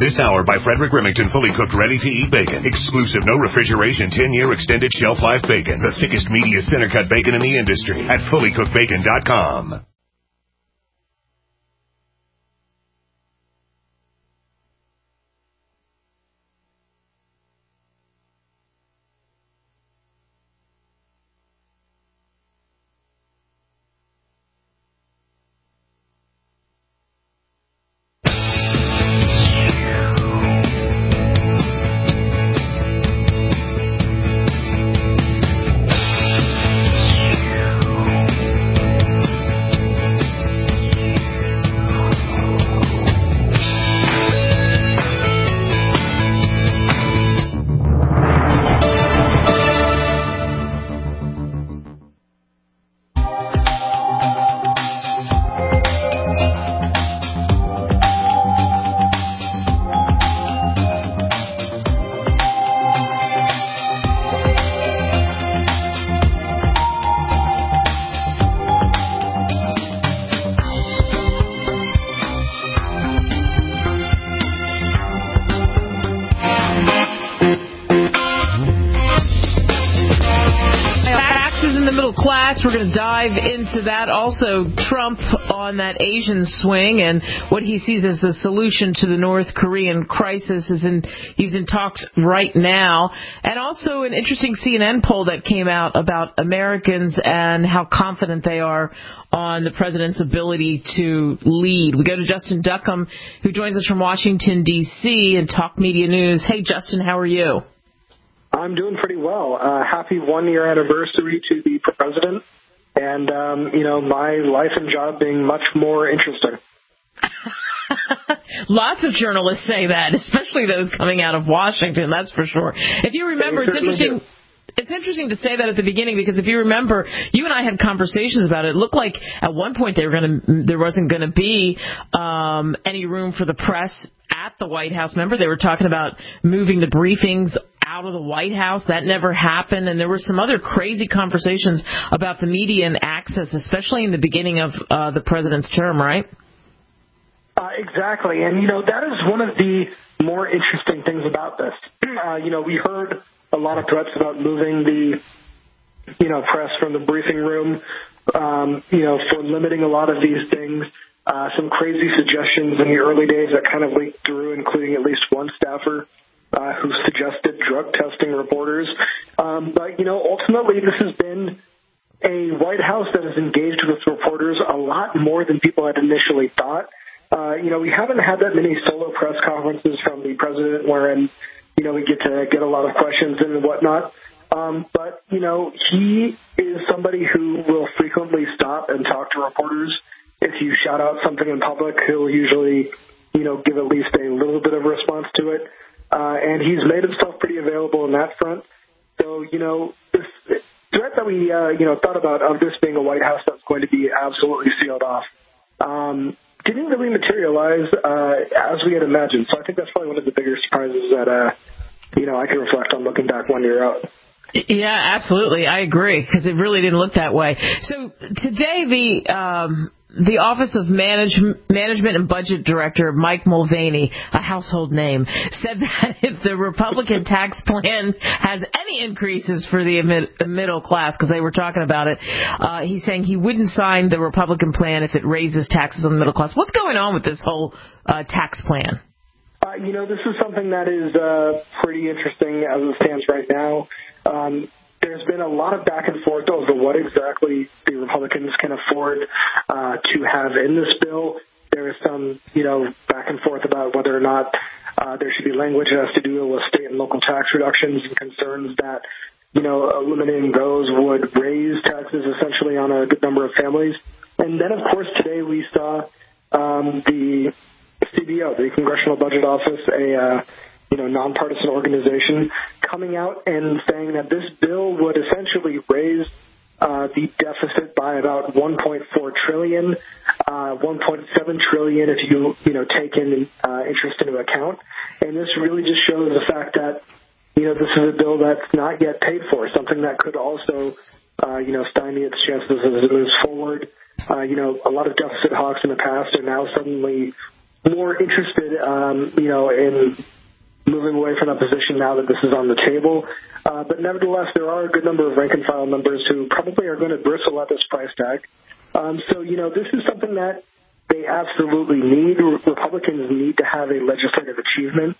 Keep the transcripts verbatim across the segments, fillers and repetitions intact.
This hour by Frederick Remington, fully cooked, ready-to-eat bacon. Exclusive, no refrigeration, ten-year extended shelf life bacon. The thickest, meatiest center-cut bacon in the industry at fully cooked bacon dot com. We're going to dive into that. Also, Trump on that Asian swing and what he sees as the solution to the North Korean crisis. Is in he's in talks right now. And also an interesting C N N poll that came out about Americans and how confident they are on the president's ability to lead. We go to Justin Duckham, who joins us from Washington, D C and Talk Media News. Hey, Justin, how are you? I'm doing pretty well. Uh, happy one-year anniversary to the president, and, um, you know, my life and job being much more interesting. Lots of journalists say that, especially those coming out of Washington, that's for sure. If you remember, it's interesting... Do. It's interesting to say that at the beginning, because if you remember, you and I had conversations about it. It looked like at one point they were going to, there wasn't going to be um, any room for the press at the White House. Remember, they were talking about moving the briefings out of the White House. That never happened. And there were some other crazy conversations about the media and access, especially in the beginning of uh, the president's term, right? Uh, exactly. And, you know, that is one of the more interesting things about this. Uh, you know, we heard a lot of threats about moving the, you know, press from the briefing room, um, you know, for limiting a lot of these things. Uh, some crazy suggestions in the early days that kind of leaked through, including at least one staffer uh, who suggested drug testing reporters. Um, but, you know, ultimately this has been a White House that has engaged with reporters a lot more than people had initially thought. Uh, you know, we haven't had that many solo press conferences from the president wherein, you know, we get to get a lot of questions and whatnot. Um, but, you know, he is somebody who will frequently stop and talk to reporters. If you shout out something in public, he'll usually, you know, give at least a little bit of a response to it. Uh, and he's made himself pretty available in that front. So, you know, this threat that we, uh, you know, thought about of this being a White House that's going to be absolutely sealed off, um, didn't really materialize uh, as we had imagined. So I think that's probably one of the bigger surprises that, uh, you know, I can reflect on looking back one year out. Yeah, absolutely. I agree, because it really didn't look that way. So today the um, the Office of Manage- Management and Budget Director, Mike Mulvaney, a household name, said that if the Republican tax plan has any increases for the mid- middle class, because they were talking about it, uh, he's saying he wouldn't sign the Republican plan if it raises taxes on the middle class. What's going on with this whole uh, tax plan? Uh, you know, this is something that is uh, pretty interesting as it stands right now. Um, there's been a lot of back and forth over what exactly the Republicans can afford uh, to have in this bill. There is some, you know, back and forth about whether or not uh, there should be language that has to do with state and local tax reductions, and concerns that, you know, eliminating those would raise taxes essentially on a good number of families. And then, of course, today we saw um, the C B O, the Congressional Budget Office, a uh, you know nonpartisan organization, coming out and saying that this bill would essentially raise uh, the deficit by about one point four trillion dollars, uh, one point seven trillion dollars if you you know take in uh, interest into account. And this really just shows the fact that you know this is a bill that's not yet paid for, something that could also uh, you know stymie its chances as it moves forward. Uh, you know, a lot of deficit hawks in the past are now suddenly more interested, um, you know, in moving away from that position now that this is on the table. Uh, but nevertheless, there are a good number of rank-and-file members who probably are going to bristle at this price tag. Um, so, you know, this is something that they absolutely need. Republicans need to have a legislative achievement.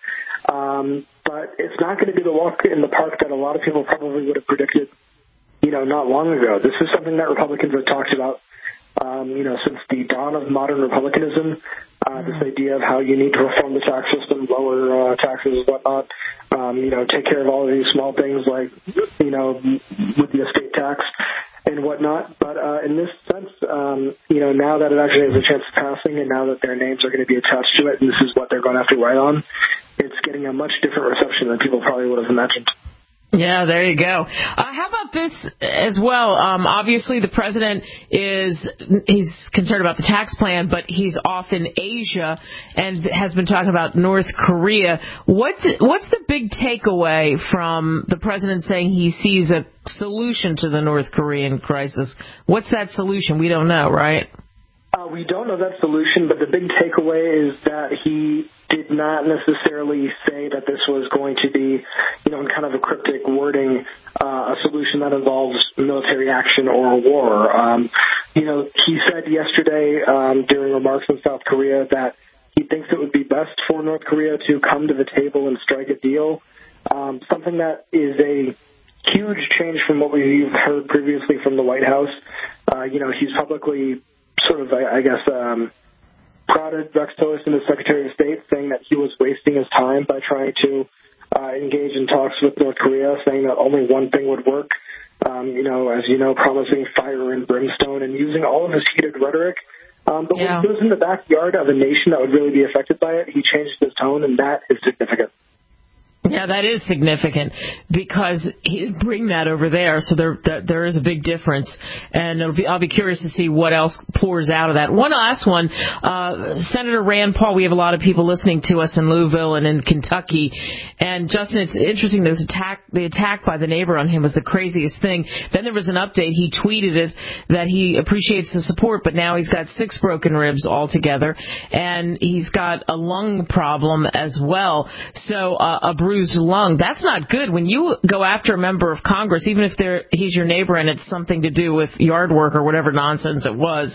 Um, but it's not going to be the walk in the park that a lot of people probably would have predicted, you know, not long ago. This is something that Republicans have talked about, um, you know, since the dawn of modern republicanism. Uh, this idea of how you need to reform the tax system, lower uh, taxes and whatnot, um, you know, take care of all of these small things like, you know, with the estate tax and whatnot. But uh, in this sense, um, you know, now that it actually has a chance of passing and now that their names are going to be attached to it and this is what they're going to have to write on, it's getting a much different reception than people probably would have imagined. Yeah, there you go. Uh, how about this as well? Um, obviously, the president is he's concerned about the tax plan, but he's off in Asia and has been talking about North Korea. What what's the big takeaway from the president saying he sees a solution to the North Korean crisis? What's that solution? We don't know, right? Uh, we don't know that solution, but the big takeaway is that he did not necessarily say that this was going to be, you know, in kind of a cryptic wording, uh, a solution that involves military action or a war. Um, you know, he said yesterday um, during remarks in South Korea that he thinks it would be best for North Korea to come to the table and strike a deal, um, something that is a huge change from what we've heard previously from the White House. Uh, you know, he's publicly sort of, I, I guess, um, prodded Rex Tillerson, the Secretary of State, saying that he was wasting his time by trying to uh, engage in talks with North Korea, saying that only one thing would work, um, you know, as you know, promising fire and brimstone and using all of his heated rhetoric. Um, but yeah. when he was in the backyard of a nation that would really be affected by it, he changed his tone, and that is significant. Yeah, that is significant because he didn't bring that over there, so there there, there is a big difference, and it'll be, I'll be curious to see what else pours out of that. One last one, uh, Senator Rand Paul. We have a lot of people listening to us in Louisville and in Kentucky, and Justin, it's interesting. This attack, the attack by the neighbor on him was the craziest thing. Then there was an update. He tweeted it that he appreciates the support, but now he's got six broken ribs altogether, and he's got a lung problem as well. So uh, a bruised lung. That's not good. When you go after a member of Congress, even if they're he's your neighbor and it's something to do with yard work or whatever nonsense it was,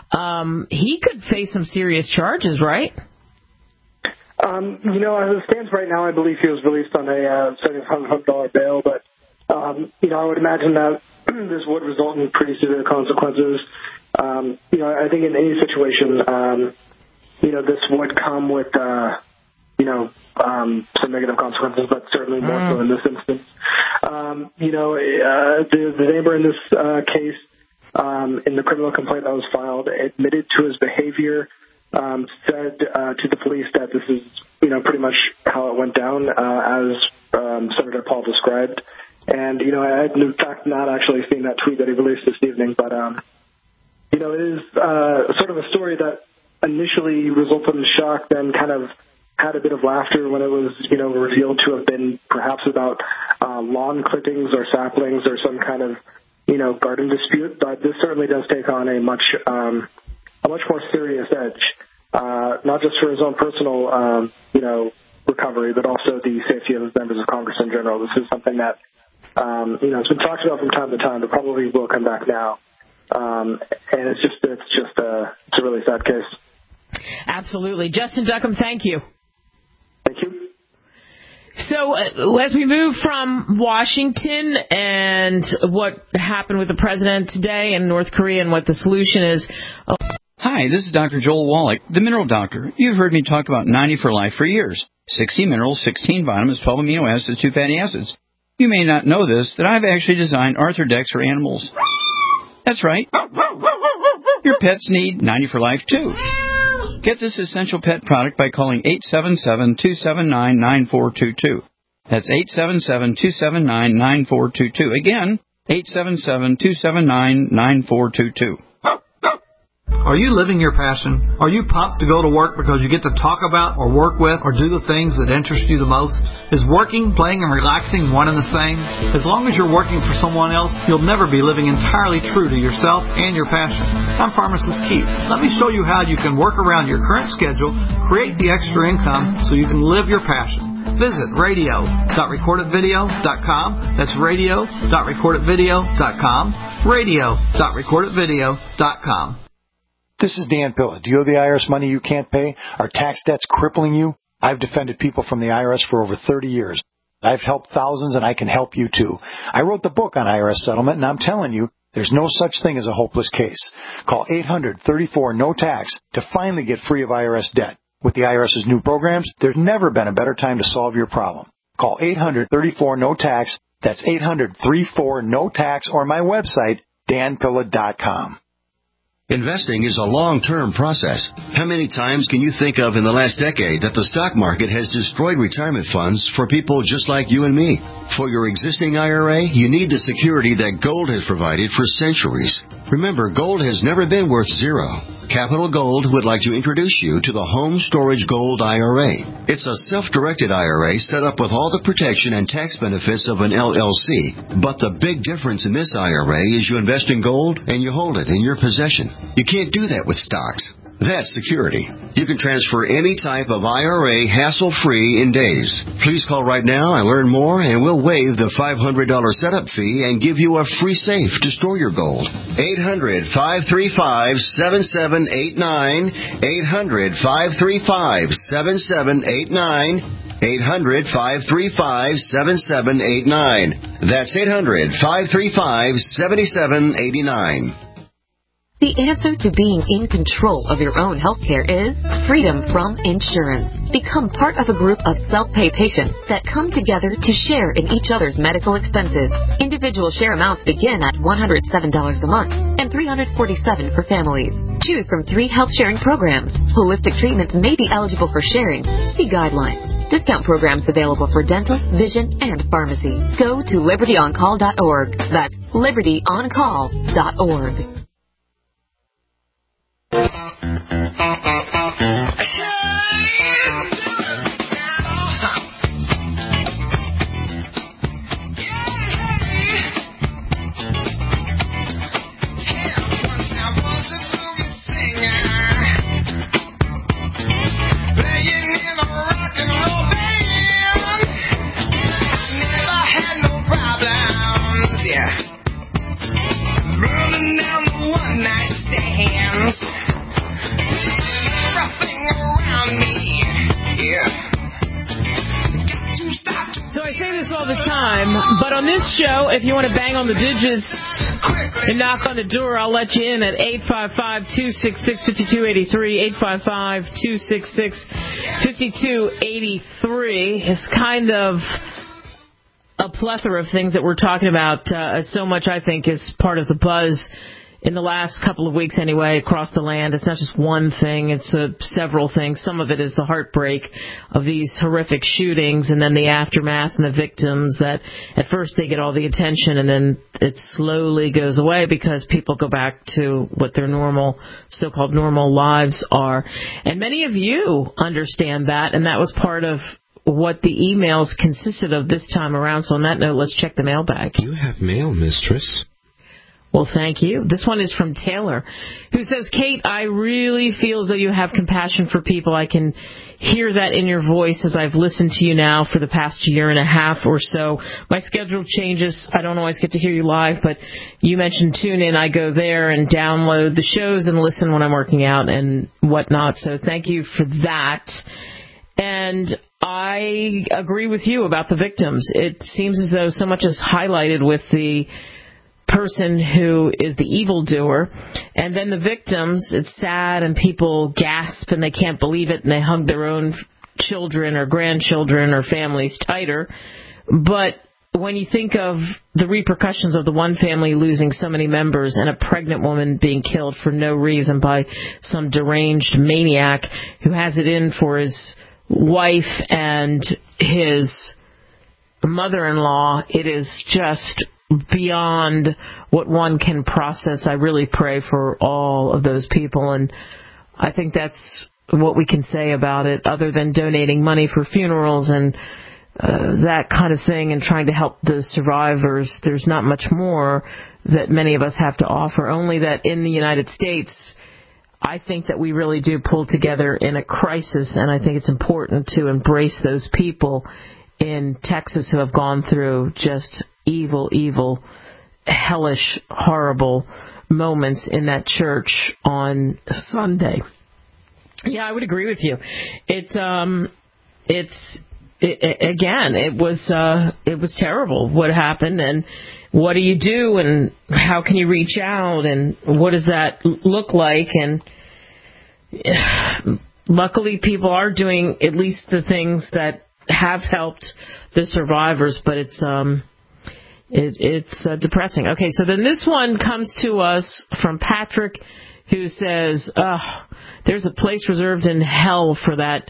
um, he could face some serious charges, right? Um, you know, as it stands right now, I believe he was released on a uh, seventy-five hundred dollars bail, but, um, you know, I would imagine that this would result in pretty severe consequences. Um, you know, I think in any situation, um, you know, this would come with, uh, you know, um, some negative consequences, but certainly more mm. so in this instance. Um, you know, uh, the, the neighbor in this uh, case, um, in the criminal complaint that was filed, admitted to his behavior, um, said uh, to the police that this is, you know, pretty much how it went down, uh, as um, Senator Paul described. And, you know, I had in fact not actually seen that tweet that he released this evening, but, um, you know, it is uh, sort of a story that initially resulted in shock, then kind of had a bit of laughter when it was, you know, revealed to have been perhaps about uh, lawn clippings or saplings or some kind of, you know, garden dispute. But this certainly does take on a much, um, a much more serious edge, uh, not just for his own personal, um, you know, recovery, but also the safety of members of Congress in general. This is something that, um, you know, it's been talked about from time to time, but probably will come back now. Um, and it's just, it's just, a, it's a really sad case. Absolutely. Justin Duckham, thank you. Thank you. So uh, as we move from Washington and what happened with the president today and North Korea and what the solution is. Oh. Hi, this is Doctor Joel Wallach, the Mineral Doctor. You've heard me talk about ninety for Life for years. sixty minerals, sixteen vitamins, twelve amino acids, two fatty acids. You may not know this, that I've actually designed Arthrodex for animals. That's right. Your pets need ninety for Life too. Get this essential pet product by calling eight seven seven, two seven nine, nine four two two. That's eight seven seven, two seven nine, nine four two two. Again, eight seven seven, two seven nine, nine four two two. Are you living your passion? Are you pumped to go to work because you get to talk about or work with or do the things that interest you the most? Is working, playing, and relaxing one and the same? As long as you're working for someone else, you'll never be living entirely true to yourself and your passion. I'm Pharmacist Keith. Let me show you how you can work around your current schedule, create the extra income so you can live your passion. Visit radio dot record it video dot com. That's radio dot record it video dot com. radio dot record it video dot com. This is Dan Pilla. Do you owe the I R S money you can't pay? Are tax debts crippling you? I've defended people from the I R S for over thirty years. I've helped thousands, and I can help you too. I wrote the book on I R S settlement, and I'm telling you, there's no such thing as a hopeless case. Call eight hundred, thirty-four, no tax to finally get free of I R S debt. With the IRS's new programs, there's never been a better time to solve your problem. Call eight hundred, thirty-four, no tax. That's eight hundred, thirty-four, no tax, or my website, dan pilla dot com. Investing is a long-term process. How many times can you think of in the last decade that the stock market has destroyed retirement funds for people just like you and me? For your existing I R A, you need the security that gold has provided for centuries. Remember, gold has never been worth zero. Capital Gold would like to introduce you to the Home Storage Gold I R A. It's a self-directed I R A set up with all the protection and tax benefits of an L L C. But the big difference in this I R A is you invest in gold and you hold it in your possession. You can't do that with stocks. That's security. You can transfer any type of I R A hassle-free in days. Please call right now and learn more, and we'll waive the five hundred dollars setup fee and give you a free safe to store your gold. eight hundred, five three five, seven seven eight nine. eight hundred, five three five, seven seven eight nine. eight hundred, five three five, seven seven eight nine. That's eight hundred, five three five, seven seven eight nine. The answer to being in control of your own health care is freedom from insurance. Become part of a group of self-pay patients that come together to share in each other's medical expenses. Individual share amounts begin at one hundred seven dollars a month and three hundred forty-seven dollars for families. Choose from three health sharing programs. Holistic treatments may be eligible for sharing. See guidelines. Discount programs available for dental, vision, and pharmacy. Go to liberty on call dot org. That's liberty on call dot org. But on this show, if you want to bang on the digits and knock on the door, I'll let you in at eight five five, two six six, five two eight three, eight five five, two six six, five two eight three. It's kind of a plethora of things that we're talking about. Uh, so much, I think, is part of the buzz in the last couple of weeks anyway, across the land. It's not just one thing, it's uh, several things. Some of it is the heartbreak of these horrific shootings and then the aftermath and the victims that at first they get all the attention and then it slowly goes away because people go back to what their normal, so-called normal lives are. And many of you understand that, and that was part of what the emails consisted of this time around. So on that note, let's check the mailbag. You have mail, mistress. Well, thank you. This one is from Taylor, who says, Kate, I really feel as though you have compassion for people. I can hear that in your voice as I've listened to you now for the past year and a half or so. My schedule changes. I don't always get to hear you live, but you mentioned TuneIn. I go there and download the shows and listen when I'm working out and whatnot. So thank you for that. And I agree with you about the victims. It seems as though so much is highlighted with the person who is the evildoer, and then the victims, it's sad and people gasp and they can't believe it and they hug their own children or grandchildren or families tighter. But when you think of the repercussions of the one family losing so many members and a pregnant woman being killed for no reason by some deranged maniac who has it in for his wife and his mother-in-law, it is just beyond what one can process. I really pray for all of those people, and I think that's what we can say about it, other than donating money for funerals and uh, that kind of thing and trying to help the survivors. There's not much more that many of us have to offer, only that in the United States, I think that we really do pull together in a crisis, and I think it's important to embrace those people in Texas who have gone through just evil, evil, hellish, horrible moments in that church on Sunday. Yeah, I would agree with you. It's um, it's it, again, it was uh, it was terrible what happened, and what do you do, and how can you reach out, and what does that look like? And luckily, people are doing at least the things that have helped the survivors, but it's um, it, it's uh, depressing. Okay, so then this one comes to us from Patrick, who says, "Ugh, there's a place reserved in hell for that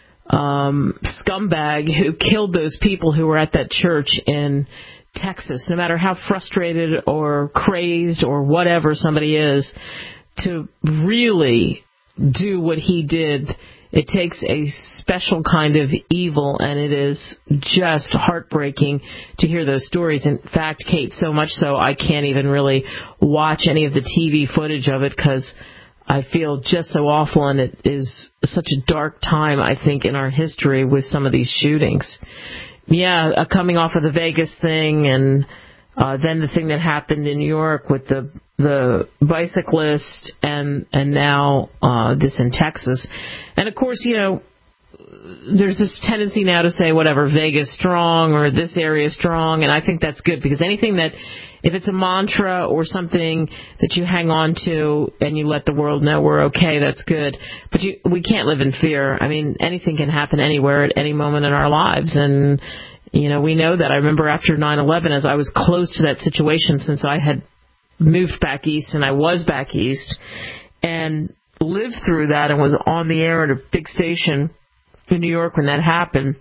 um, scumbag who killed those people who were at that church in Texas. No matter how frustrated or crazed or whatever somebody is, to really do what he did, it takes a special kind of evil, and it is just heartbreaking to hear those stories. In fact, Kate, so much so I can't even really watch any of the T V footage of it because I feel just so awful, and it is such a dark time, I think, in our history with some of these shootings. Yeah, uh, coming off of the Vegas thing, and uh, then the thing that happened in New York with the the bicyclist, and and now uh, this in Texas. And of course, you know, there's this tendency now to say, whatever, Vegas strong or this area strong, and I think that's good, because anything that, if it's a mantra or something that you hang on to and you let the world know we're okay, that's good. But you, we can't live in fear. I mean, anything can happen anywhere at any moment in our lives, and, you know, we know that. I remember after nine eleven, as I was close to that situation, since I had moved back east, and I was back east, and lived through that and was on the air at a big station in New York when that happened.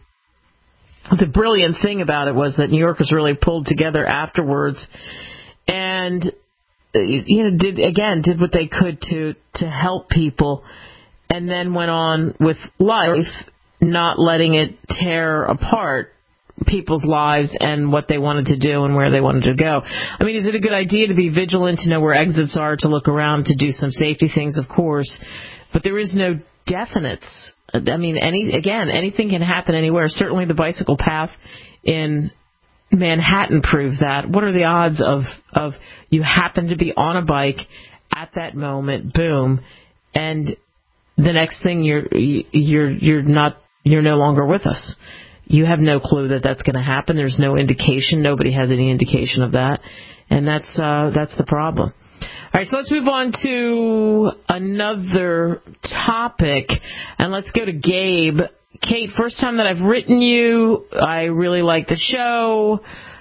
The brilliant thing about it was that New Yorkers really pulled together afterwards and, you know, did, again, did what they could to, to help people, and then went on with life, not letting it tear apart people's lives and what they wanted to do and where they wanted to go. I mean, is it a good idea to be vigilant, to know where exits are, to look around, to do some safety things? Of course. But there is no definites. I mean, any again, anything can happen anywhere. Certainly the bicycle path in Manhattan proved that. What are the odds of, of you happen to be on a bike at that moment, boom, and the next thing you're you're you're not you're no longer with us. You have no clue that that's going to happen. There's no indication. Nobody has any indication of that. And that's uh, that's the problem. All right, so let's move on to another topic, and let's go to Gabe. Kate, first time that I've written you. I really like the show.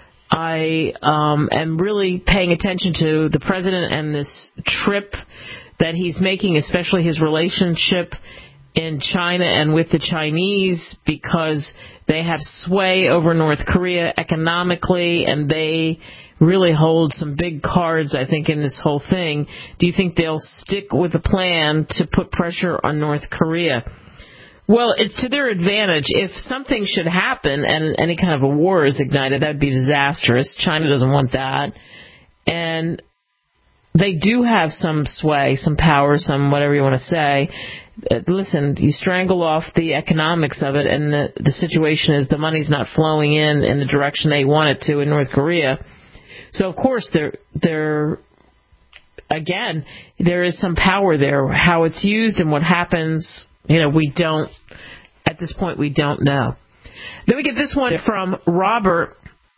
I um, am really paying attention to the president and this trip that he's making, especially his relationship in China and with the Chinese, because they have sway over North Korea economically, and they really hold some big cards, I think, in this whole thing. Do you think they'll stick with the plan to put pressure on North Korea? Well, it's to their advantage. If something should happen and any kind of a war is ignited, that would be disastrous. China doesn't want that. And they do have some sway, some power, some whatever you want to say. Listen, you strangle off the economics of it, and the, the situation is the money's not flowing in in the direction they want it to in North Korea. So, of course, there, there, again, there is some power there. How it's used and what happens, you know, we don't, at this point, we don't know. Then we get this one from Robert.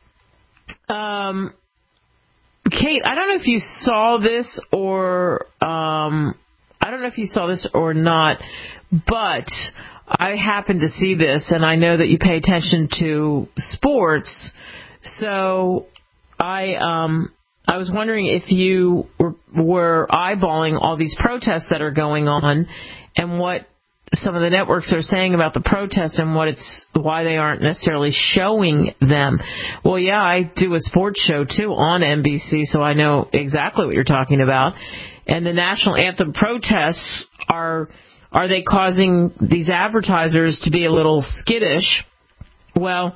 Um, Kate, I don't know if you saw this or, um, I don't know if you saw this or not, but I happened to see this, and I know that you pay attention to sports, so I um I was wondering if you were, were eyeballing all these protests that are going on and what some of the networks are saying about the protest and what it's why they aren't necessarily showing them. Well, yeah, I do a sports show too on N B C, so I know exactly what you're talking about. And the national anthem protests are are they causing these advertisers to be a little skittish? Well,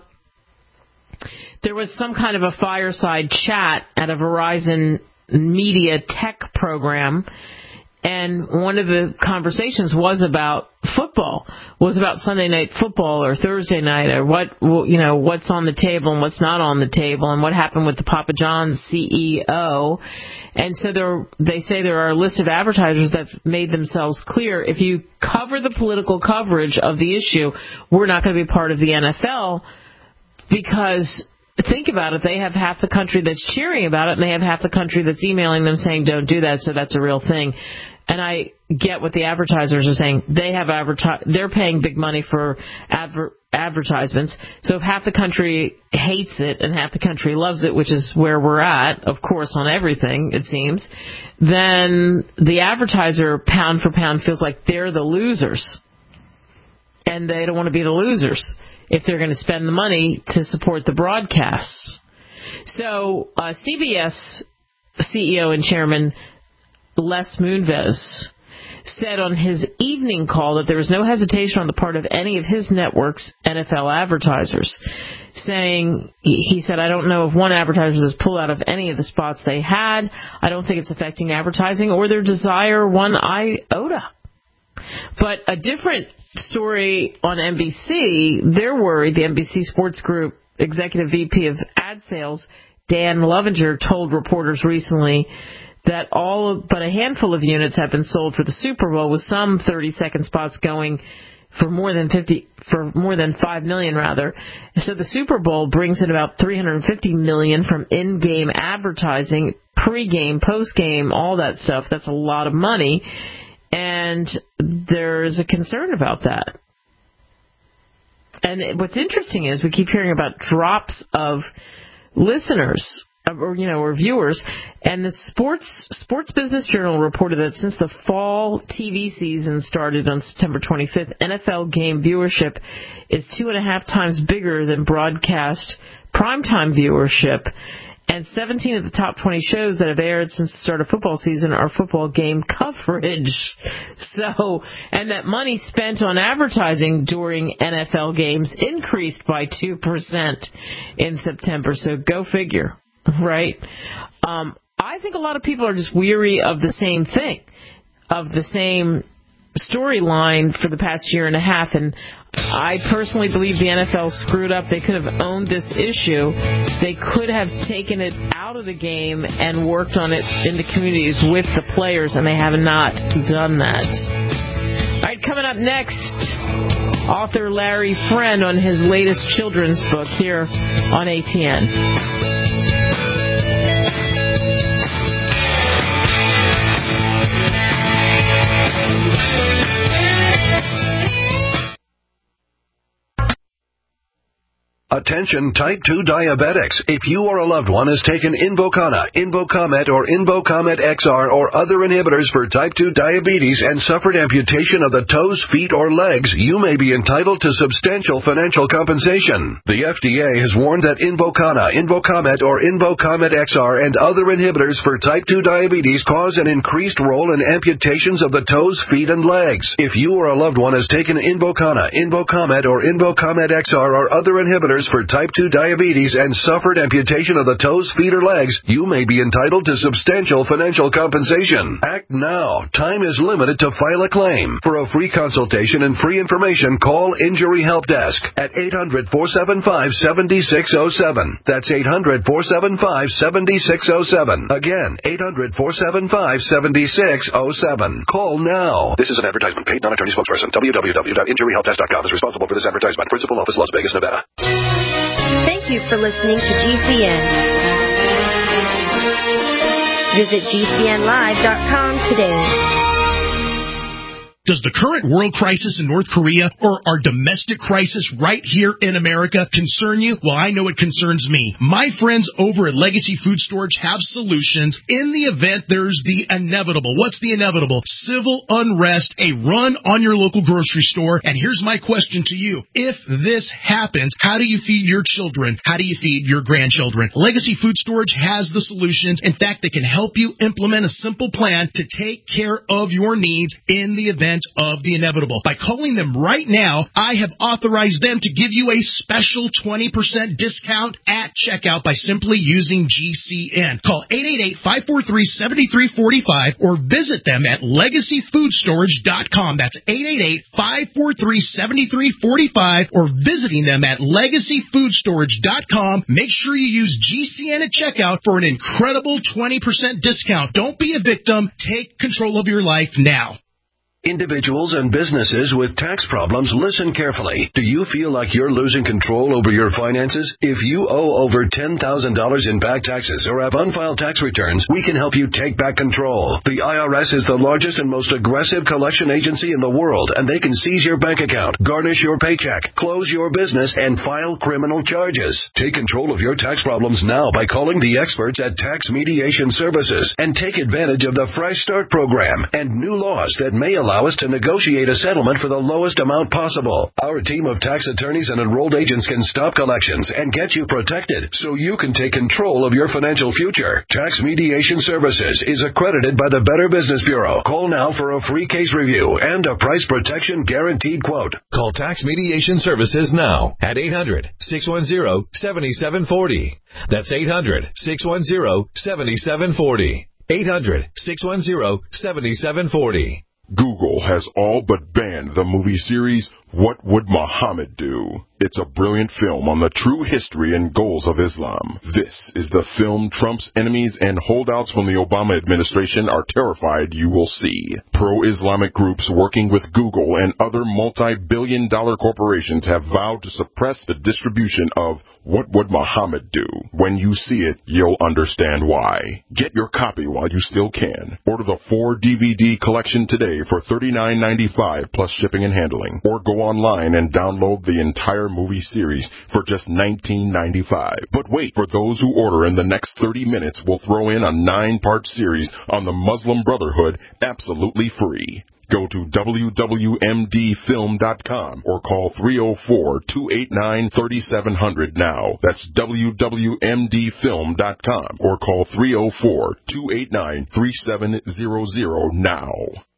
there was some kind of a fireside chat at a Verizon Media Tech program, and one of the conversations was about football, was about Sunday night football or Thursday night, or what, you know, what's on the table and what's not on the table, and what happened with the Papa John's C E O. And so there, they say there are a list of advertisers that have made themselves clear. If you cover the political coverage of the issue, we're not going to be part of the N F L, because think about it, they have half the country that's cheering about it, and they have half the country that's emailing them saying don't do that, so that's a real thing. And I get what the advertisers are saying. They have adverti- they're paying big money for adver- advertisements. So if half the country hates it and half the country loves it, which is where we're at, of course, on everything, it seems, then the advertiser, pound for pound, feels like they're the losers. And they don't want to be the losers if they're going to spend the money to support the broadcasts. So uh, C B S C E O and chairman Les Moonves said on his evening call that there was no hesitation on the part of any of his network's N F L advertisers, saying, he said, I don't know if one advertiser has pulled out of any of the spots they had. I don't think it's affecting advertising or their desire one iota. But a different story on N B C, they're worried. The N B C Sports Group Executive V P of Ad Sales, Dan Lovinger, told reporters recently that all but a handful of units have been sold for the Super Bowl, with some thirty-second spots going for more than fifty, for more than five million rather. So the Super Bowl brings in about three hundred fifty million from in-game advertising, pre-game, post-game, all that stuff. That's a lot of money, and there's a concern about that. And what's interesting is we keep hearing about drops of listeners, or, you know, or viewers, and the Sports Sports Business Journal reported that since the fall T V season started on September twenty-fifth, N F L game viewership is two and a half times bigger than broadcast primetime viewership, and seventeen of the top twenty shows that have aired since the start of football season are football game coverage. So, and that money spent on advertising during N F L games increased by two percent in September. So go figure. Right? Um, I think a lot of people are just weary of the same thing, of the same storyline for the past year and a half, and I personally believe the N F L screwed up. They could have owned this issue. They could have taken it out of the game and worked on it in the communities with the players, and they have not done that. All right, coming up next, author Larry Friend on his latest children's book here on A T N. Attention type two diabetics. If you or a loved one has taken Invokana, Invokamet, or Invokamet X R or other inhibitors for type two diabetes and suffered amputation of the toes, feet, or legs, you may be entitled to substantial financial compensation. The F D A has warned that Invokana, Invokamet, or Invokamet X R and other inhibitors for type two diabetes cause an increased role in amputations of the toes, feet, and legs. If you or a loved one has taken Invokana, Invokamet, or Invokamet X R or other inhibitors for type two diabetes and suffered amputation of the toes, feet, or legs, you may be entitled to substantial financial compensation. Act now. Time is limited to file a claim. For a free consultation and free information, call Injury Help Desk at eight hundred, four seven five, seven six zero seven. That's eight hundred, four seven five, seven six zero seven. Again, eight hundred, four seven five, seven six zero seven. Call now. This is an advertisement. Paid non-attorney spokesperson. w w w dot injury help desk dot com is responsible for this advertisement. Principal office, Las Vegas, Nevada. Thank you for listening to G C N. Visit G C N live dot com today. Does the current world crisis in North Korea or our domestic crisis right here in America concern you? Well, I know it concerns me. My friends over at Legacy Food Storage have solutions in the event there's the inevitable. What's the inevitable? Civil unrest, a run on your local grocery store. And here's my question to you. If this happens, how do you feed your children? How do you feed your grandchildren? Legacy Food Storage has the solutions. In fact, they can help you implement a simple plan to take care of your needs in the event of the inevitable. By calling them right now, I have authorized them to give you a special twenty percent discount at checkout by simply using G C N. Call eight eight eight, five four three, seven three four five or visit them at legacy food storage dot com. That's eight eight eight, five four three, seven three four five or visiting them at legacy food storage dot com. Make sure you use G C N at checkout for an incredible twenty percent discount. Don't be a victim. Take control of your life now. Individuals and businesses with tax problems, listen carefully. Do you feel like you're losing control over your finances? If you owe over ten thousand dollars in back taxes or have unfiled tax returns, we can help you take back control. The I R S is the largest and most aggressive collection agency in the world, and they can seize your bank account, garnish your paycheck, close your business, and file criminal charges. Take control of your tax problems now by calling the experts at Tax Mediation Services and take advantage of the Fresh Start program and new laws that may allow us to negotiate a settlement for the lowest amount possible. Our team of tax attorneys and enrolled agents can stop collections and get you protected so you can take control of your financial future. Tax Mediation Services is accredited by the Better Business Bureau. Call now for a free case review and a price protection guaranteed quote. Call Tax Mediation Services now at eight hundred, six one zero, seven seven four zero. That's eight hundred, six one zero, seven seven four zero. eight hundred, six one zero, seven seven four zero. Google has all but banned the movie series What Would Muhammad Do? It's a brilliant film on the true history and goals of Islam. This is the film Trump's enemies and holdouts from the Obama administration are terrified you will see. Pro-Islamic groups working with Google and other multi-billion dollar corporations have vowed to suppress the distribution of What Would Muhammad Do? When you see it, you'll understand why. Get your copy while you still can. Order the four D V D collection today for thirty-nine ninety-five plus shipping and handling. Or go online and download the entire movie series for just nineteen ninety-five. But wait, for those who order in the next thirty minutes, we'll throw in a nine-part series on the Muslim Brotherhood absolutely free. Go to w w m d film dot com or call three oh four, two eight nine, three seven zero zero now. That's w w m d film dot com or call three oh four, two eight nine, three seven zero zero now.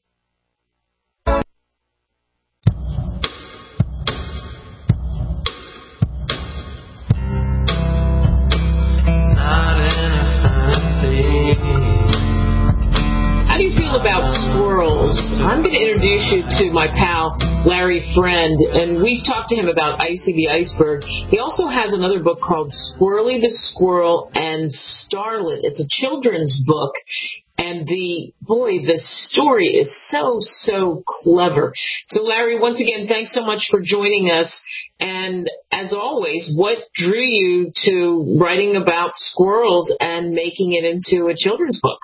How do you feel about squirrels? I'm going to introduce you to my pal, Larry Friend, and we've talked to him about Icy the Iceberg. He also has another book called Squirrely the Squirrel and Starlet. It's a children's book, and the, boy, the story is so, so clever. So, Larry, once again, thanks so much for joining us. And as always, what drew you to writing about squirrels and making it into a children's book?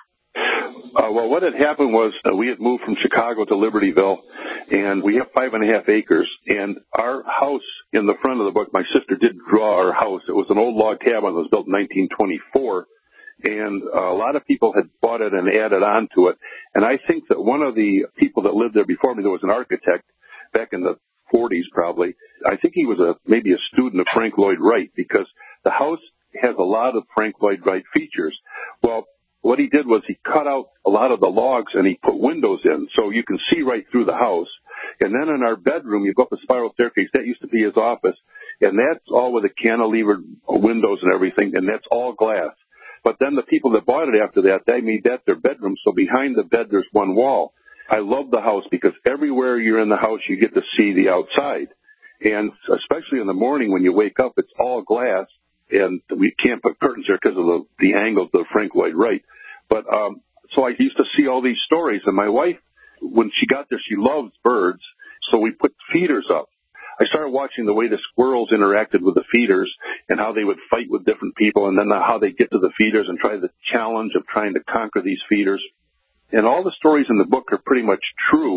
Uh, well, what had happened was uh, we had moved from Chicago to Libertyville, and we have five and a half acres. And our house in the front of the book, my sister did draw our house. It was an old log cabin that was built in nineteen twenty-four, and uh, a lot of people had bought it and added on to it. And I think that one of the people that lived there before me, there was an architect back in the forties probably. I think he was a maybe a student of Frank Lloyd Wright, because the house has a lot of Frank Lloyd Wright features. Well, what he did was he cut out a lot of the logs and he put windows in so you can see right through the house. And then in our bedroom, you go up a spiral staircase. That used to be his office. And that's all with the cantilevered windows and everything, and that's all glass. But then the people that bought it after that, they made that their bedroom. So behind the bed, there's one wall. I love the house because everywhere you're in the house, you get to see the outside. And especially in the morning when you wake up, it's all glass. And we can't put curtains there because of the, the angle of the Frank Lloyd Wright. But um, so I used to see all these stories. And my wife, when she got there, she loves birds. So we put feeders up. I started watching the way the squirrels interacted with the feeders and how they would fight with different people, and then how they get to the feeders and try the challenge of trying to conquer these feeders. And all the stories in the book are pretty much true.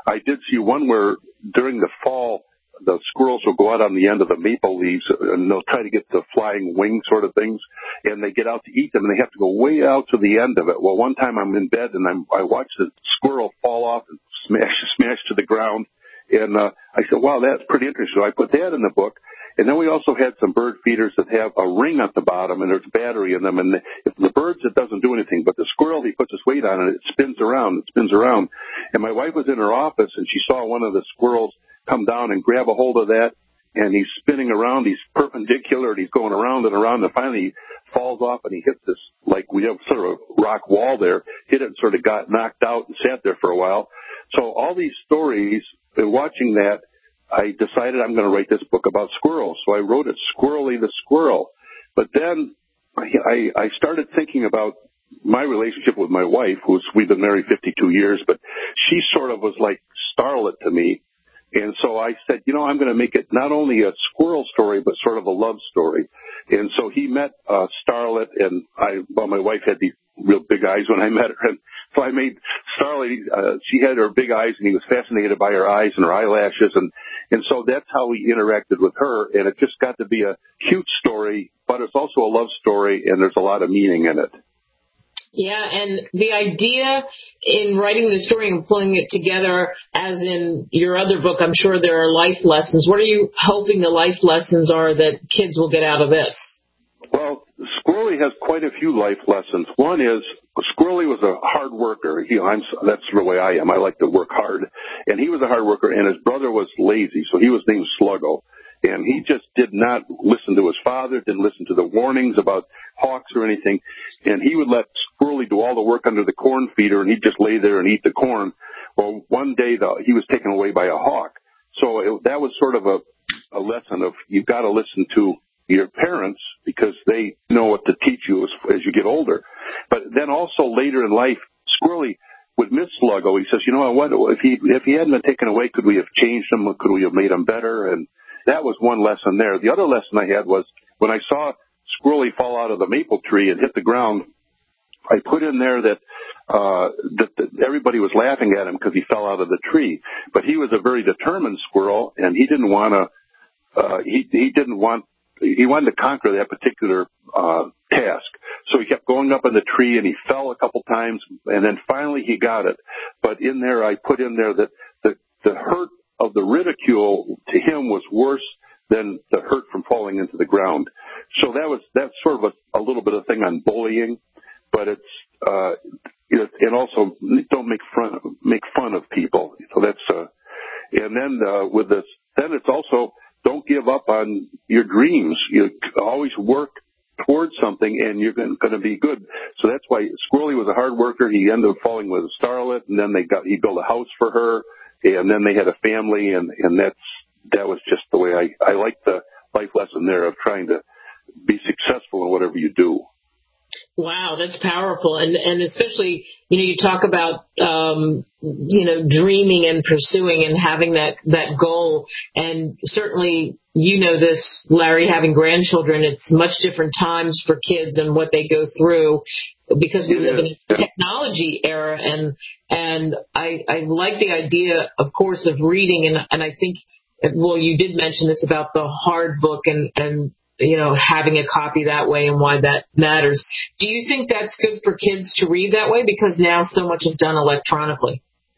I did see one where during the fall, the squirrels will go out on the end of the maple leaves, and they'll try to get the flying wing sort of things, and they get out to eat them, and they have to go way out to the end of it. Well, one time I'm in bed, and I'm, I watched the squirrel fall off and smash, smash to the ground, and uh, I said, wow, that's pretty interesting. So I put that in the book. And then we also had some bird feeders that have a ring at the bottom, and there's a battery in them. And the, if the birds, it doesn't do anything. But the squirrel, he puts his weight on it, it spins around, it spins around. And my wife was in her office, and she saw one of the squirrels come down and grab a hold of that, and he's spinning around. He's perpendicular, and he's going around and around, and finally he falls off, and he hits this, like we have sort of a rock wall there, hit it and sort of got knocked out and sat there for a while. So all these stories, and watching that, I decided I'm going to write this book about squirrels. So I wrote it, Squirrely the Squirrel. But then I, I started thinking about my relationship with my wife, who's, we've been married fifty-two years, but she sort of was like Starlet to me. And so I said, you know, I'm going to make it not only a squirrel story, but sort of a love story. And so he met uh, Starlet, and I, well, my wife had these real big eyes when I met her. And so I made Starlet, uh, she had her big eyes, and he was fascinated by her eyes and her eyelashes. And, and so that's how we interacted with her. And it just got to be a cute story, but it's also a love story, and there's a lot of meaning in it. Yeah, and the idea in writing the story and pulling it together, as in your other book, I'm sure there are life lessons. What are you hoping the life lessons are that kids will get out of this? Well, Squirrely has quite a few life lessons. One is, Squirrely was a hard worker. He, I'm, that's the way I am. I like to work hard. And he was a hard worker, and his brother was lazy, so he was named Sluggo. And he just did not listen to his father, didn't listen to the warnings about hawks or anything. And he would let Squirrely do all the work under the corn feeder, and he'd just lay there and eat the corn. Well, one day the, he was taken away by a hawk. So it, that was sort of a, a lesson of you've got to listen to your parents because they know what to teach you as, as you get older. But then also later in life, Squirrely would miss Sluggo. He says, you know what, if he, if he hadn't been taken away, could we have changed him? Could we have made him better? And that was one lesson there. The other lesson I had was when I saw Squirrely fall out of the maple tree and hit the ground, I put in there that, uh, that, that everybody was laughing at him because he fell out of the tree. But he was a very determined squirrel, and he didn't want to, uh, he, he didn't want, he wanted to conquer that particular, uh, task. So he kept going up in the tree, and he fell a couple times, and then finally he got it. But in there, I put in there that the, the hurt of the ridicule to him was worse than the hurt from falling into the ground. So that was, that's sort of a, a little bit of thing on bullying, but it's, uh, you know, and also don't make fun, make fun of people. So that's, uh, and then, uh, with this, then it's also don't give up on your dreams. You always work towards something, and you're going to be good. So that's why Squirrely was a hard worker. He ended up falling with a Starlet, and then they got, he built a house for her, and then they had a family, and, and that's, that was just the way I, I like the life lesson there of trying to be successful in whatever you do. Wow, that's powerful. And, and especially, you know, you talk about, um, you know, dreaming and pursuing and having that, that goal. And certainly, you know this, Larry, having grandchildren, it's much different times for kids and what they go through because we live in a technology era. And, and I, I like the idea, of course, of reading. And, and I think, well, you did mention this about the hard book and, and, you know, having a copy that way and why that matters. Do you think that's good for kids to read that way? Because now so much is done electronically.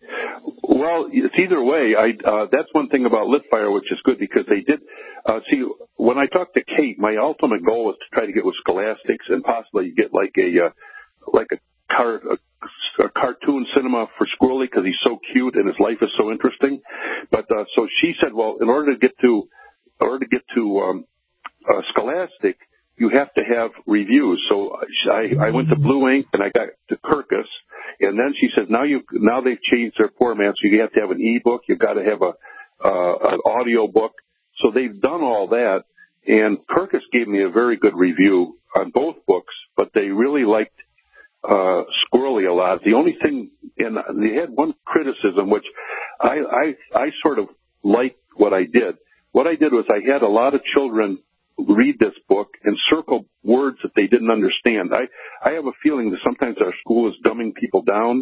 Well, it's either way. I, uh, that's one thing about Litfire, which is good because they did, uh, see, when I talked to Kate, my ultimate goal was to try to get with Scholastics and possibly get like a, uh, like a car, a, a cartoon cinema for Squirrely because he's so cute and his life is so interesting. But, uh, so she said, well, in order to get to, in order to get to, um, Uh, Scholastic, you have to have reviews. So I, I went to Blue Ink and I got to Kirkus, and then she said, now you now they've changed their format, so you have to have an e-book, you've got to have a uh, an audio book. So they've done all that, and Kirkus gave me a very good review on both books, but they really liked uh, Squirrely a lot. The only thing, and they had one criticism, which I I, I sort of liked what I did. What I did was I had a lot of children read this book and circle words that they didn't understand. I, I have a feeling that sometimes our school is dumbing people down,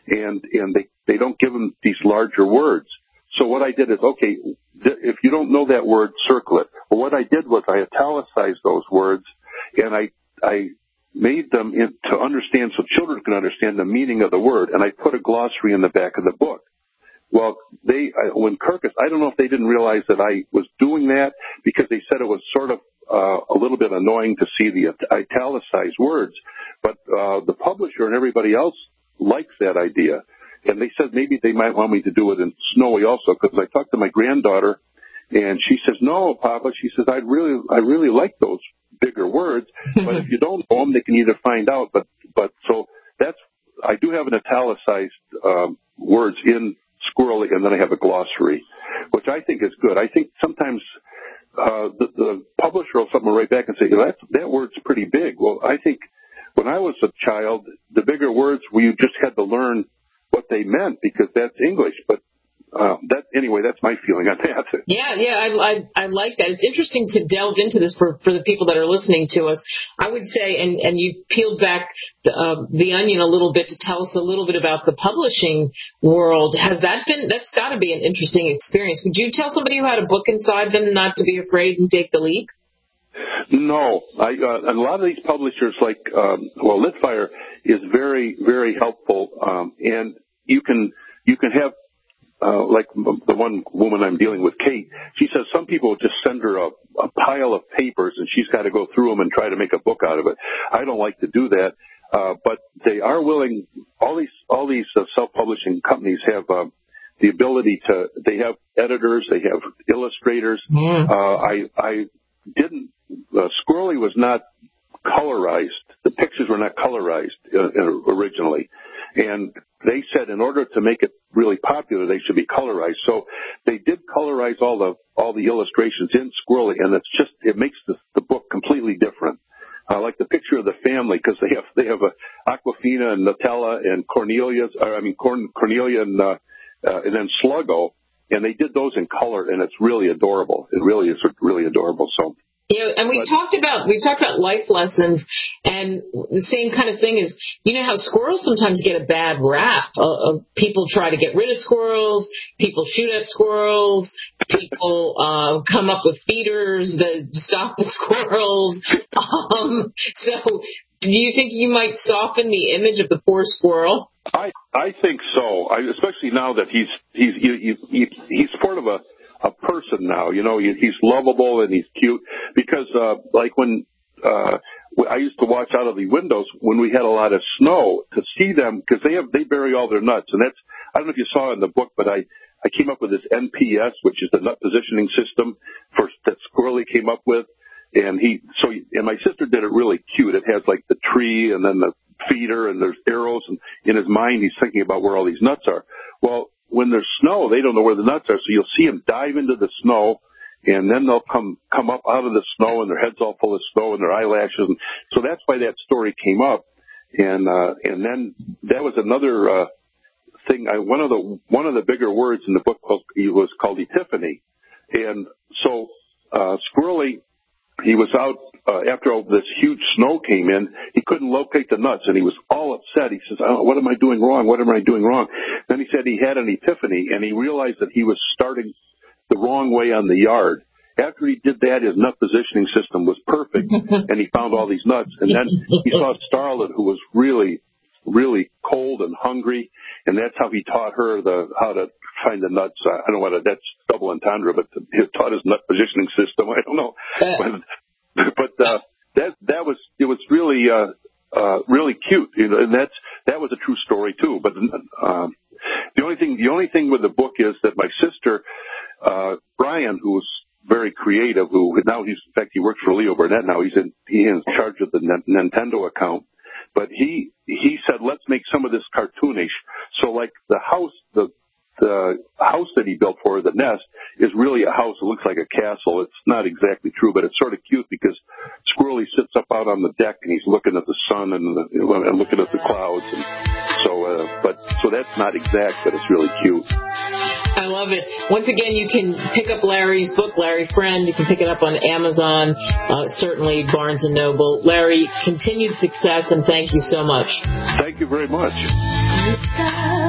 and and they they don't give them these larger words. So what I did is, okay, if you don't know that word, circle it. Well, what I did was I italicized those words, and I I made them in, to understand, so children can understand the meaning of the word, and I put a glossary in the back of the book. Well, they when Kirkus, I don't know if they didn't realize that I was doing that, because they said it was sort of uh, a little bit annoying to see the italicized words, but uh, the publisher and everybody else likes that idea. And they said maybe they might want me to do it in Snowy also, because I talked to my granddaughter, and she says, "No, Papa," she says, "I really, I really like those bigger words, but if you don't know them, they can either find out." But, but so that's, I do have an italicized um, words in Squirrely, and then I have a glossary, which I think is good. I think sometimes uh, the, the publisher will something right back and say, that that word's pretty big. Well, I think when I was a child, the bigger words, we just had to learn what they meant, because that's English. But uh, that anyway, that's my feeling on that. Yeah, yeah, I, I, I like that. It's interesting to delve into this for, for the people that are listening to us. I would say, and, and you peeled back the, uh, the onion a little bit to tell us a little bit about the publishing world. Has that been, that's got to be an interesting experience. Would you tell somebody who had a book inside them not to be afraid and take the leap? No, I, uh, a lot of these publishers, like, um, well, Litfire is very, very helpful, um, and you can, you can have, uh, like the one woman I'm dealing with, Kate, she says some people just send her a, a pile of papers and she's got to go through them and try to make a book out of it. I don't like to do that, uh, but they are willing, all these, all these uh, self-publishing companies have, uh, the ability to, they have editors, they have illustrators. Mm. Uh, I, I didn't, uh, Squirrely was not colorized. The pictures were not colorized uh, originally. And they said in order to make it really popular, they should be colorized. So they did colorize all the all the illustrations in Squirrely, and it's just it makes the, the book completely different. Uh, like the picture of the family, because they have they have a Aquafina and Nutella and Cornelia, or, I mean Corn, Cornelia and uh, uh, and then Sluggo, and they did those in color, and it's really adorable. It really is really adorable. So. Yeah, and we but, talked about we talked about life lessons, and the same kind of thing is, you know how squirrels sometimes get a bad rap. Uh, uh, people try to get rid of squirrels. People shoot at squirrels. People uh, come up with feeders that stop the squirrels. Um, so, do you think you might soften the image of the poor squirrel? I I think so. I, especially now that he's he's he, he, he's sort of a. a person now, you know, he's lovable and he's cute, because, uh, like when, uh, I used to watch out of the windows when we had a lot of snow to see them, because they have, they bury all their nuts. And that's, I don't know if you saw it in the book, but I, I came up with this N P S, which is the nut positioning system for, that Squirrely came up with. And he, so, he, and my sister did it really cute. It has like the tree and then the feeder and there's arrows, and in his mind he's thinking about where all these nuts are. Well, when there's snow, they don't know where the nuts are, so you'll see them dive into the snow, and then they'll come come up out of the snow, and their head's all full of snow, and their eyelashes. And so that's why that story came up. And uh, and then that was another uh, thing. I, one of the one of the bigger words in the book was, was called epiphany. And so uh, Squirrely, he was out uh, after all this huge snow came in. He couldn't locate the nuts, and he was all upset. He says, oh, what am I doing wrong? What am I doing wrong? Then he said he had an epiphany, and he realized that he was starting the wrong way on the yard. After he did that, his nut positioning system was perfect, and he found all these nuts. And then he saw Starlet, who was really, really cold and hungry, and that's how he taught her the how to find the nuts. I don't know whether that's double entendre, but he taught his nut positioning system. I don't know. But, but uh, that that was it was really uh, uh, really cute, you know, and that's that was a true story too. But um, the only thing the only thing with the book is that my sister uh, Brian, who's very creative, who now he's in fact he works for Leo Burnett now. He's in he's in charge of the N- Nintendo account. But he he said, let's make some of this cartoonish. So like the house the The house that he built for her, the nest, is really a house. It looks like a castle. It's not exactly true, but it's sort of cute because Squirrely sits up out on the deck and he's looking at the sun and, the, and looking at the clouds. And so, uh, but so that's not exact, but it's really cute. I love it. Once again, you can pick up Larry's book, Larry Friend. You can pick it up on Amazon, uh, certainly Barnes and Noble. Larry, continued success, and thank you so much. Thank you very much.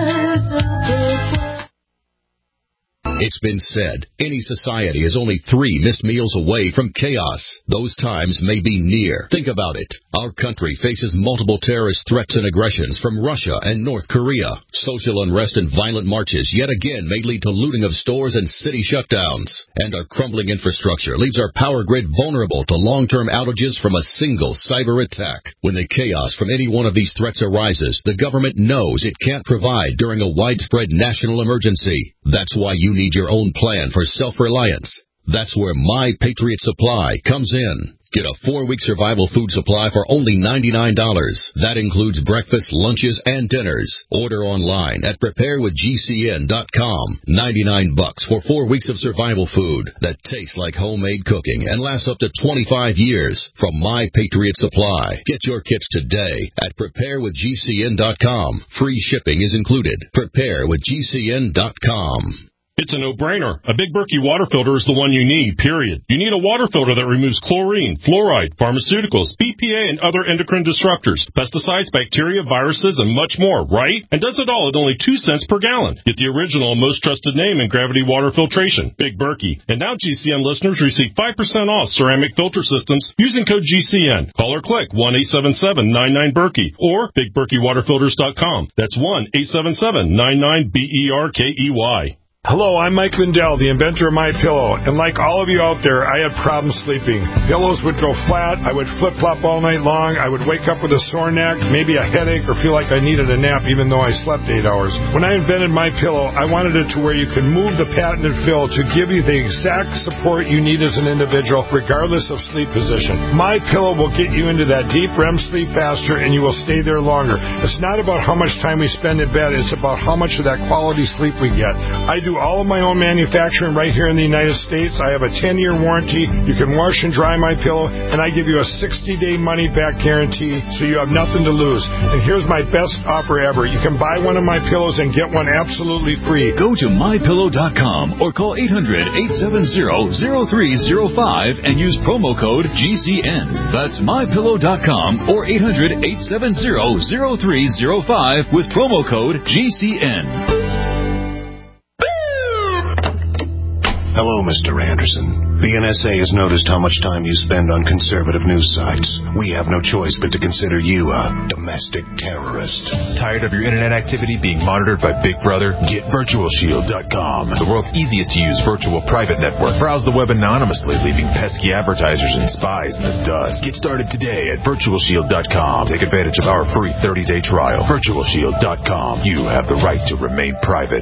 It's been said, any society is only three missed meals away from chaos. Those times may be near. Think about it. Our country faces multiple terrorist threats and aggressions from Russia and North Korea. Social unrest and violent marches yet again may lead to looting of stores and city shutdowns. And our crumbling infrastructure leaves our power grid vulnerable to long-term outages from a single cyber attack. When the chaos from any one of these threats arises, the government knows it can't provide during a widespread national emergency. That's why you need your own plan for self-reliance. That's where My Patriot Supply comes in. Get a four-week survival food supply for only ninety-nine dollars. That includes breakfast, lunches, and dinners. Order online at prepare with G C N dot com. ninety-nine bucks for four weeks of survival food that tastes like homemade cooking and lasts up to twenty-five years from My Patriot Supply. Get your kits today at prepare with G C N dot com. Free shipping is included. prepare with G C N dot com. It's a no-brainer. A Big Berkey water filter is the one you need, period. You need a water filter that removes chlorine, fluoride, pharmaceuticals, B P A, and other endocrine disruptors, pesticides, bacteria, viruses, and much more, right? And does it all at only two cents per gallon. Get the original and most trusted name in gravity water filtration, Big Berkey. And now G C N listeners receive five percent off ceramic filter systems using code G C N. Call or click one eight seven seven nine nine Berkey or big berkey water filters dot com. That's one eight seven seven nine nine B E R K E Y. Hello, I'm Mike Lindell, the inventor of MyPillow, and like all of you out there, I had problems sleeping. Pillows would go flat, I would flip-flop all night long, I would wake up with a sore neck, maybe a headache, or feel like I needed a nap even though I slept eight hours. When I invented MyPillow, I wanted it to where you can move the patented fill to give you the exact support you need as an individual, regardless of sleep position. MyPillow will get you into that deep R E M sleep faster, and you will stay there longer. It's not about how much time we spend in bed, it's about how much of that quality sleep we get. I do all of my own manufacturing right here in the United States. I have a ten-year warranty. You can wash and dry my pillow, and I give you a sixty-day money-back guarantee, so you have nothing to lose. And here's my best offer ever. You can buy one of my pillows and get one absolutely free. Go to my pillow dot com or call eight hundred, eight seven zero, zero three zero five and use promo code G C N. That's my pillow dot com or eight hundred, eight seven zero, zero three zero five with promo code G C N. Hello, Mister Anderson. The N S A has noticed how much time you spend on conservative news sites. We have no choice but to consider you a domestic terrorist. Tired of your internet activity being monitored by Big Brother? Get virtual shield dot com, the world's easiest to use virtual private network. Browse the web anonymously, leaving pesky advertisers and spies in the dust. Get started today at virtual shield dot com. Take advantage of our free thirty-day trial. virtual shield dot com. You have the right to remain private.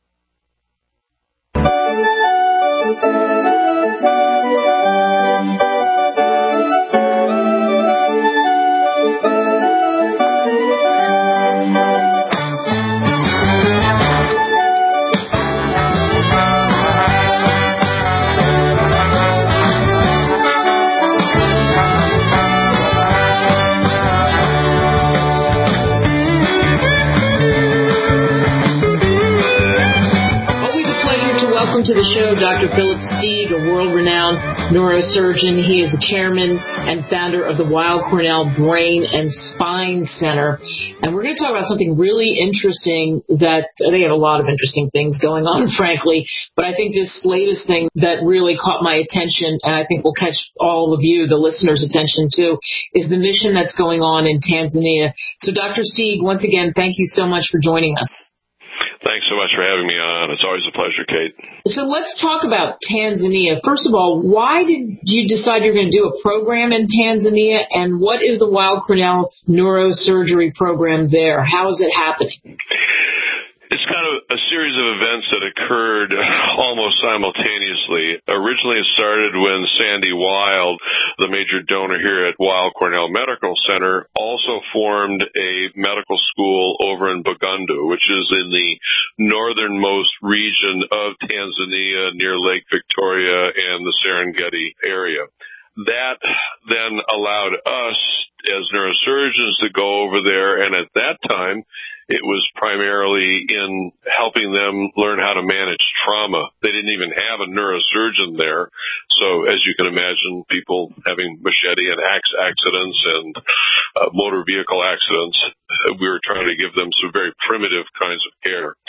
To the show, Doctor Philip Steig, a world-renowned neurosurgeon. He is the chairman and founder of the Weill Cornell Brain and Spine Center. And we're going to talk about something really interesting that they have a lot of interesting things going on, frankly. But I think this latest thing that really caught my attention, and I think will catch all of you, the listeners' attention too, is the mission that's going on in Tanzania. So Doctor Steig, once again, thank you so much for joining us. Thanks so much for having me on. It's always a pleasure, Kate. So let's talk about Tanzania. First of all, why did you decide you're going to do a program in Tanzania, and what is the Weill Cornell neurosurgery program there? How is it happening? It's kind of a series of events that occurred almost simultaneously. Originally, it started when Sandy Weill, the major donor here at Weill Cornell Medical Center, also formed a medical school over in Bugando, which is in the northernmost region of Tanzania near Lake Victoria and the Serengeti area. That then allowed us as neurosurgeons to go over there, and at that time, it was primarily in helping them learn how to manage trauma. They didn't even have a neurosurgeon there. So as you can imagine, people having machete and axe accidents and uh, motor vehicle accidents, we were trying to give them some very primitive kinds of care.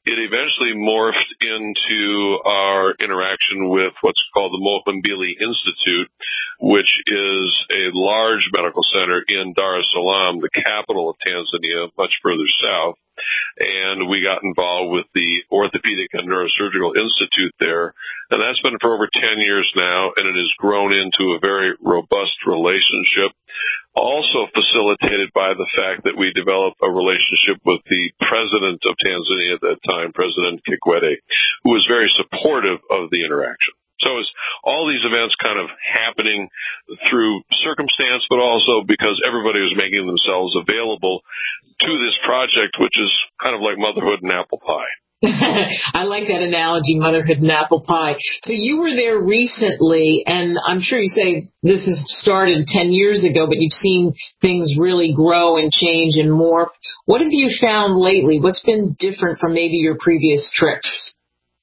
it eventually morphed into our interaction with what's called the Mohimbili Institute, which is a large medical center in Dar es Salaam, the capital of Tanzania, much further south. And we got involved with the Orthopedic and Neurosurgical Institute there. And that's been for over ten years now, and it has grown into a very robust relationship, also facilitated by the fact that we developed a relationship with the president of Tanzania at that time, President Kikwete, who was very supportive of the interaction. So it's all these events kind of happening through circumstance, but also because everybody was making themselves available to this project, which is kind of like motherhood and apple pie. I like that analogy, motherhood and apple pie. So you were there recently, and I'm sure you say this has started ten years ago, but you've seen things really grow and change and morph. What have you found lately? What's been different from maybe your previous trips?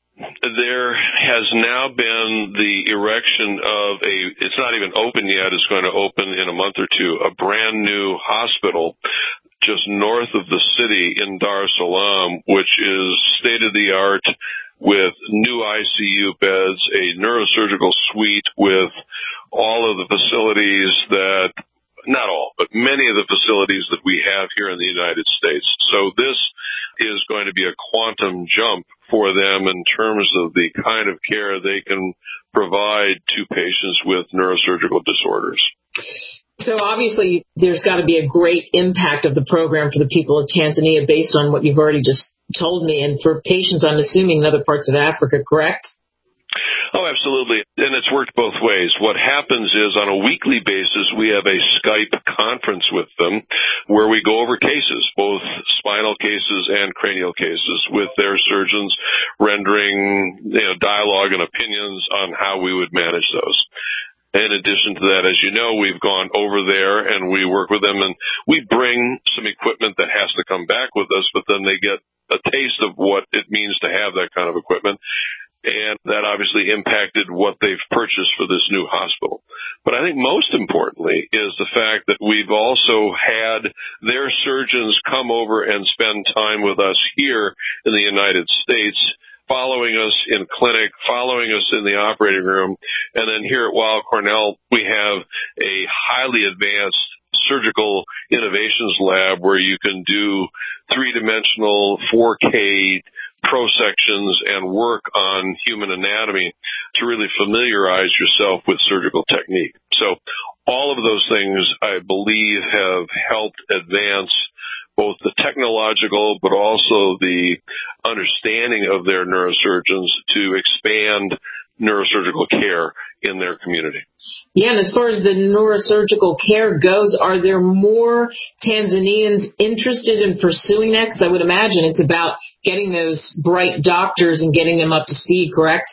There has now been the erection of a, it's not even open yet, it's going to open in a month or two, a brand new hospital just north of the city in Dar es Salaam, which is state-of-the-art with new I C U beds, a neurosurgical suite with all of the facilities that, not all, but many of the facilities that we have here in the United States. So this is going to be a quantum jump for them in terms of the kind of care they can provide to patients with neurosurgical disorders. So obviously there's got to be a great impact of the program for the people of Tanzania based on what you've already just told me, and for patients, I'm assuming, in other parts of Africa, correct? Oh, absolutely. And it's worked both ways. What happens is on a weekly basis, we have a Skype conference with them where we go over cases, both spinal cases and cranial cases, with their surgeons rendering, you know, dialogue and opinions on how we would manage those. In addition to that, as you know, we've gone over there and we work with them, and we bring some equipment that has to come back with us, but then they get a taste of what it means to have that kind of equipment. And that obviously impacted what they've purchased for this new hospital. But I think most importantly is the fact that we've also had their surgeons come over and spend time with us here in the United States, following us in clinic, following us in the operating room. And then here at Weill Cornell, we have a highly advanced surgical innovations lab where you can do three-dimensional four K prosections and work on human anatomy to really familiarize yourself with surgical technique. So all of those things, I believe, have helped advance both the technological but also the understanding of their neurosurgeons to expand neurosurgical care in their community. Yeah, and as far as the neurosurgical care goes, are there more Tanzanians interested in pursuing that? Because I would imagine it's about getting those bright doctors and getting them up to speed, correct?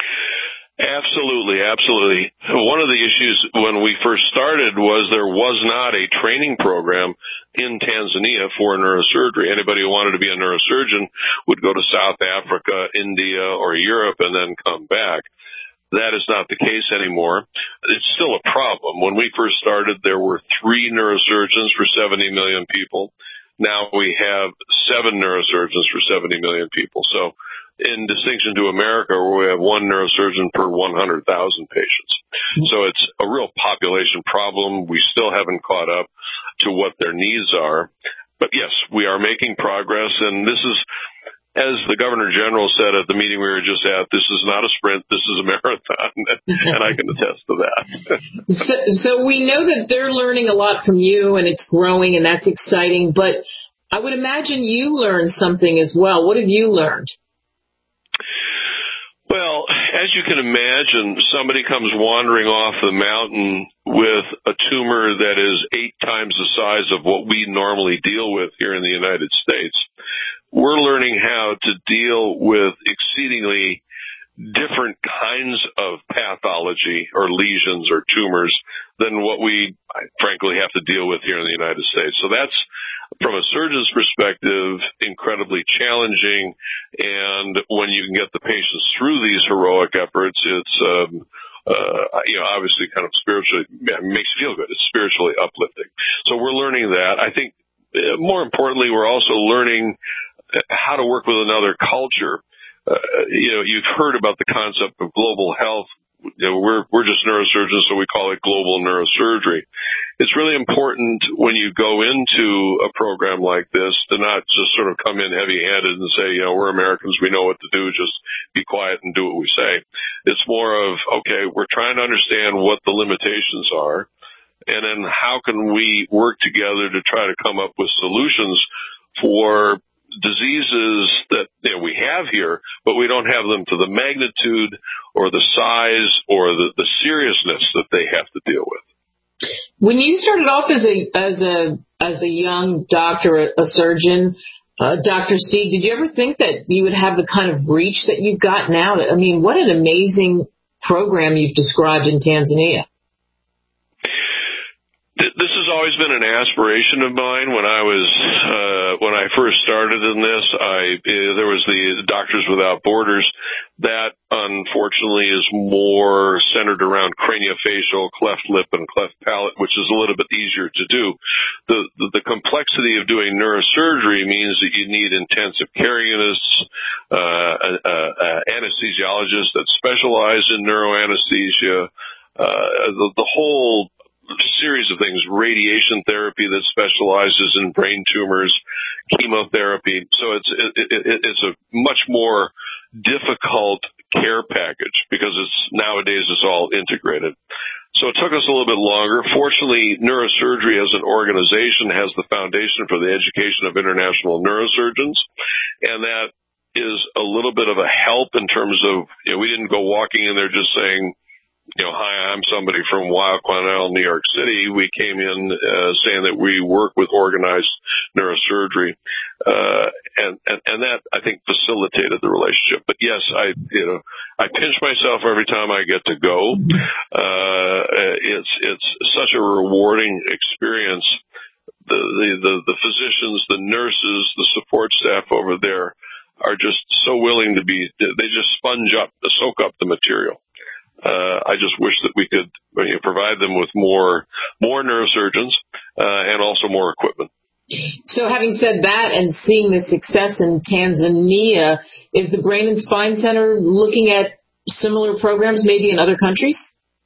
Absolutely, absolutely. One of the issues when we first started was there was not a training program in Tanzania for neurosurgery. Anybody who wanted to be a neurosurgeon would go to South Africa, India, or Europe and then come back. That is not the case anymore. It's still a problem. When we first started, there were three neurosurgeons for seventy million people. Now we have seven neurosurgeons for seventy million people. So in distinction to America, where we have one neurosurgeon per one hundred thousand patients. So it's a real population problem. We still haven't caught up to what their needs are. But yes, we are making progress, and this is, as the Governor General said at the meeting we were just at, this is not a sprint, this is a marathon, and I can attest to that. so, so we know that they're learning a lot from you, and it's growing, and that's exciting, but I would imagine you learned something as well. What have you learned? Well, as you can imagine, somebody comes wandering off the mountain with a tumor that is eight times the size of what we normally deal with here in the United States. We're learning how to deal with exceedingly different kinds of pathology or lesions or tumors than what we, frankly, have to deal with here in the United States. So that's, from a surgeon's perspective, incredibly challenging. And when you can get the patients through these heroic efforts, it's, um, uh, you know, obviously kind of spiritually, yeah, it makes you feel good. It's spiritually uplifting. So we're learning that. I think uh, more importantly, we're also learning how to work with another culture. Uh, you know, you've heard about the concept of global health. You know, we're, we're just neurosurgeons, so we call it global neurosurgery. It's really important when you go into a program like this to not just sort of come in heavy-handed and say, you know, we're Americans, we know what to do, just be quiet and do what we say. It's more of, okay, we're trying to understand what the limitations are, and then how can we work together to try to come up with solutions for diseases that, you know, we have here, but we don't have them to the magnitude or the size or the, the seriousness that they have to deal with. When you started off as a as a as a young doctor, a surgeon, uh, Doctor Stieg, did you ever think that you would have the kind of reach that you've got now? I mean, what an amazing program you've described in Tanzania. This has always been an aspiration of mine. When I was, uh, when I first started in this, I, uh, there was the Doctors Without Borders. That, unfortunately, is more centered around craniofacial, cleft lip, and cleft palate, which is a little bit easier to do. The, the, the complexity of doing neurosurgery means that you need intensive care units, uh, uh, uh, anesthesiologists that specialize in neuroanesthesia, uh, the, the whole series of things, radiation therapy that specializes in brain tumors, chemotherapy. So it's it, it, it's a much more difficult care package because it's nowadays it's all integrated. So it took us a little bit longer. Fortunately, neurosurgery as an organization has the foundation for the education of international neurosurgeons, and that is a little bit of a help in terms of, you know, we didn't go walking in there just saying, you know, hi, I'm somebody from Weill Cornell, New York City. We came in uh, saying that we work with organized neurosurgery, uh, and, and and that I think facilitated the relationship. But yes, I you know I pinch myself every time I get to go. Uh, it's it's such a rewarding experience. The the the, the physicians, the nurses, the support staff over there are just so willing to be. They just sponge up, soak up the material. Uh, I just wish that we could, you know, provide them with more, more neurosurgeons, uh, and also more equipment. So having said that and seeing the success in Tanzania, is the Brain and Spine Center looking at similar programs maybe in other countries?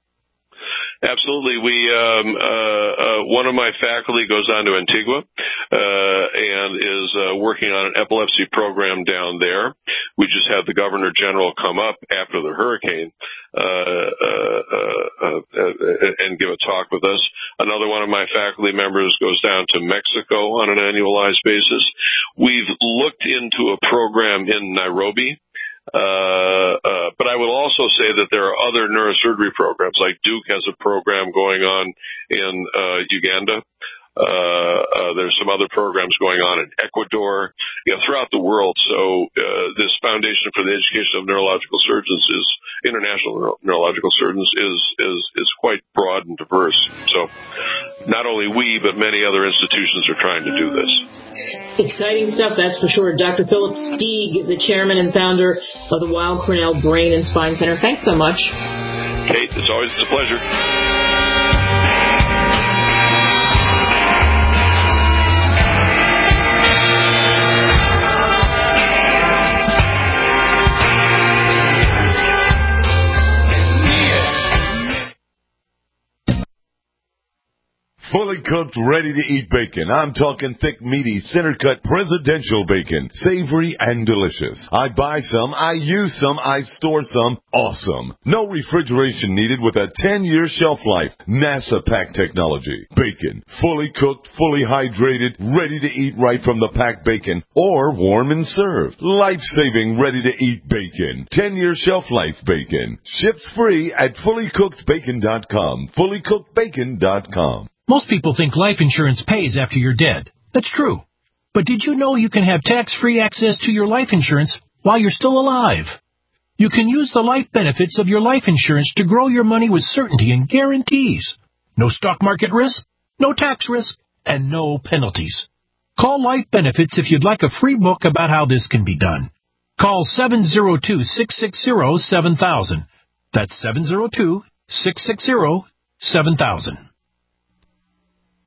Absolutely. We, um, uh, uh, one of my faculty goes on to Antigua, uh, and is, uh, working on an epilepsy program down there. We just had the Governor General come up after the hurricane, uh, uh, uh, uh, and give a talk with us. Another one of my faculty members goes down to Mexico on an annualized basis. We've looked into a program in Nairobi. Uh, uh, but I will also say that there are other neurosurgery programs, like Duke has a program going on in, uh, Uganda. Uh, uh, there's some other programs going on in Ecuador, you know, throughout the world. So, uh, this Foundation for the Education of Neurological Surgeons is, International Neuro- Neurological Surgeons is, is, is quite broad and diverse. So, not only we, but many other institutions are trying to do this. Exciting stuff, that's for sure. Doctor Philip Stieg, the chairman and founder of the Weill Cornell Brain and Spine Center. Thanks so much. Kate, it's always a pleasure. Fully cooked, ready-to-eat bacon. I'm talking thick, meaty, center-cut presidential bacon. Savory and delicious. I buy some, I use some, I store some. Awesome. No refrigeration needed with a ten-year shelf life. NASA pack technology. Bacon. Fully cooked, fully hydrated, ready to eat right from the packed bacon. Or warm and served. Life-saving, ready-to-eat bacon. ten-year shelf life bacon. Ships free at fully cooked bacon dot com. fully cooked bacon dot com. Most people think life insurance pays after you're dead. That's true. But did you know you can have tax-free access to your life insurance while you're still alive? You can use the life benefits of your life insurance to grow your money with certainty and guarantees. No stock market risk, no tax risk, and no penalties. Call Life Benefits if you'd like a free book about how this can be done. Call seven oh two, six six oh, seven thousand. That's seven oh two, six six oh, seven thousand.